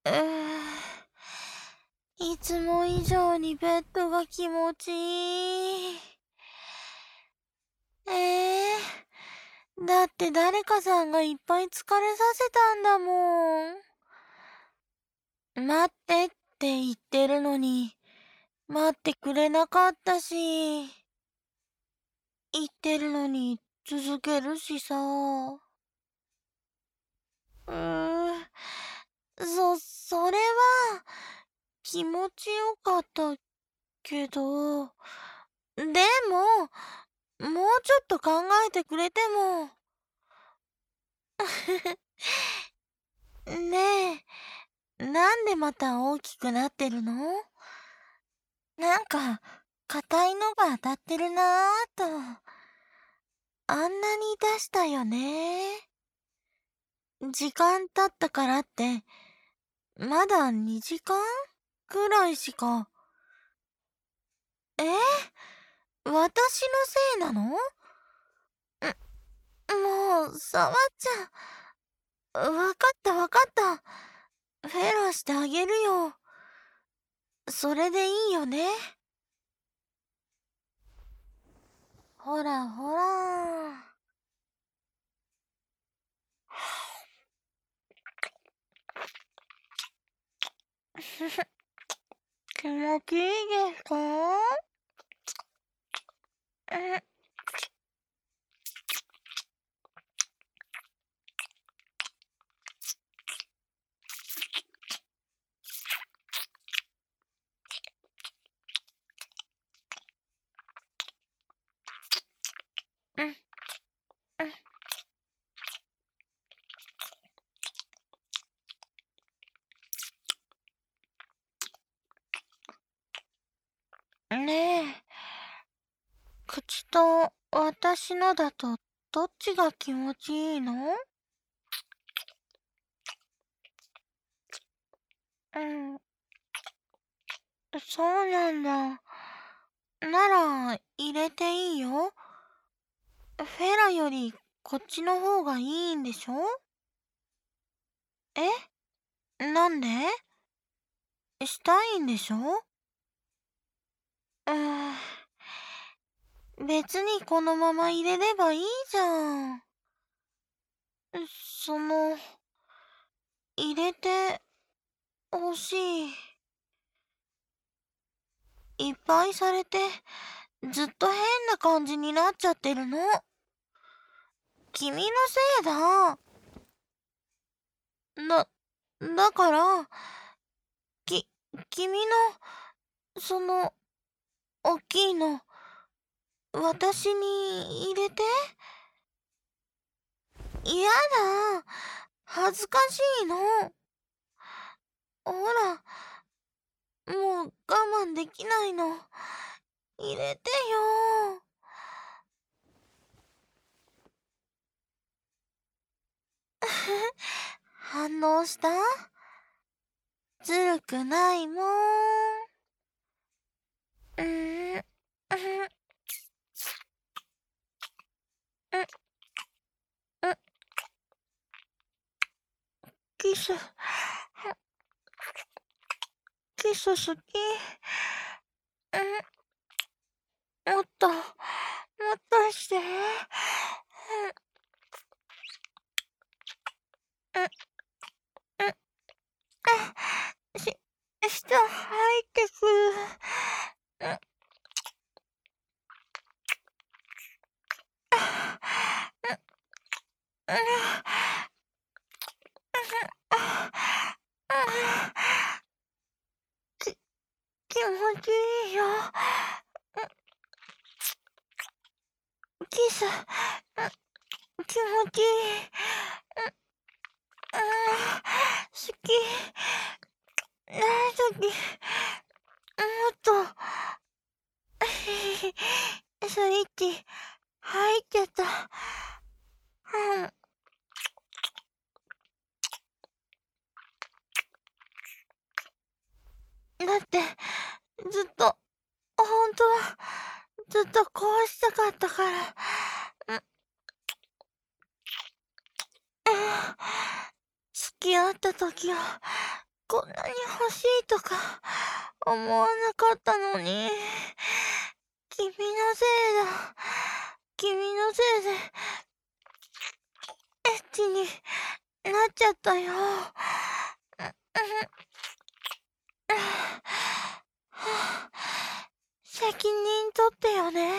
うーいつも以上にベッドが気持ちいい。えだって誰かさんがいっぱい疲れさせたんだもん。待ってって言ってるのに、待ってくれなかったし、言ってるのに続けるしさ。それは気持ちよかったけど、でも、もうちょっと考えてくれても。ねえ、なんでまた大きくなってるの？なんか、硬いのが当たってるなぁと。あんなに出したよね。時間経ったからって、まだ2時間くらいしか。私のせいなの？もう、触っちわかったわかった。フェラしてあげるよ。それでいいよね。ほらほら。気持ちいいですか？うん、うん、ねえ、口と私のだとどっちが気持ちいいの？うん、そうなんだ。なら、入れていいよ。フェラよりこっちの方がいいんでしょ？なんで？したいんでしょ？うーん、別にこのまま入れればいいじゃん。その、入れてほしい。いっぱいされて、ずっと変な感じになっちゃってるの。君のせいだ。だ、だから、き、君の、おっきいの、私に入れて。嫌だ。恥ずかしいの。ほら、もう我慢できないの。入れてよ。反応した？ずるくないもん。うーん、うん、うん、うん、キス、キス好き。もっと、もっとして。うん、うん、し、舌入ってくる。うん、うん、き、気持ちいいよ。キス、気持ちいい。好き。大好き。もっと、スイッチ入っちゃった。だって、ずっと、本当は、ずっとこうしたかったから。付き合った時は、 こんなに欲しいとか思わなかったのに。君のせいだ。君のせいで、エッチになっちゃったよ。責任取ってよね。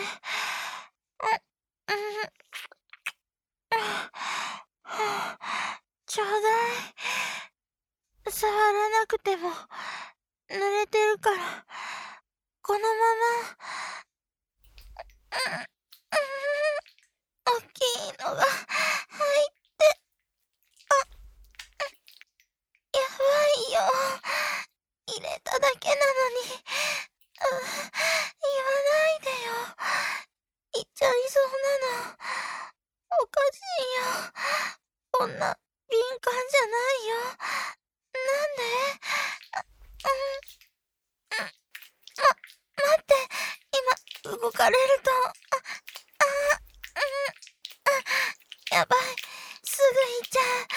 ちょうだい。触らなくても濡れてるから、このまま、大きいのが入って、やばいよ。入れただけなのに、言わないでよ。言っちゃいそうなの。おかしいよ。こんな敏感じゃないよ。なんで？待って、今、動かれると、やばい、すぐ行っちゃう。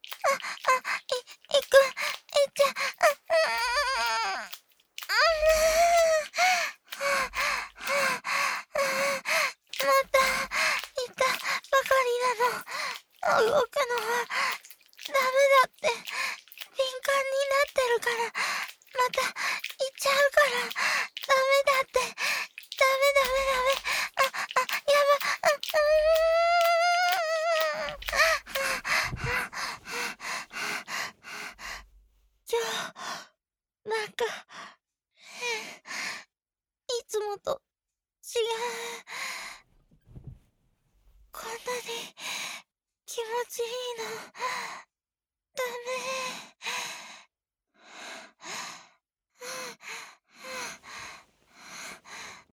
行っちゃう。また、行ったばかりなの。動くのは、ダメだって。敏感になってるから、また、行っちゃうから、ダメだって。ダメ。やば、今日、なんか、いつもと違う。こんなに気持ちいいの。ダメ。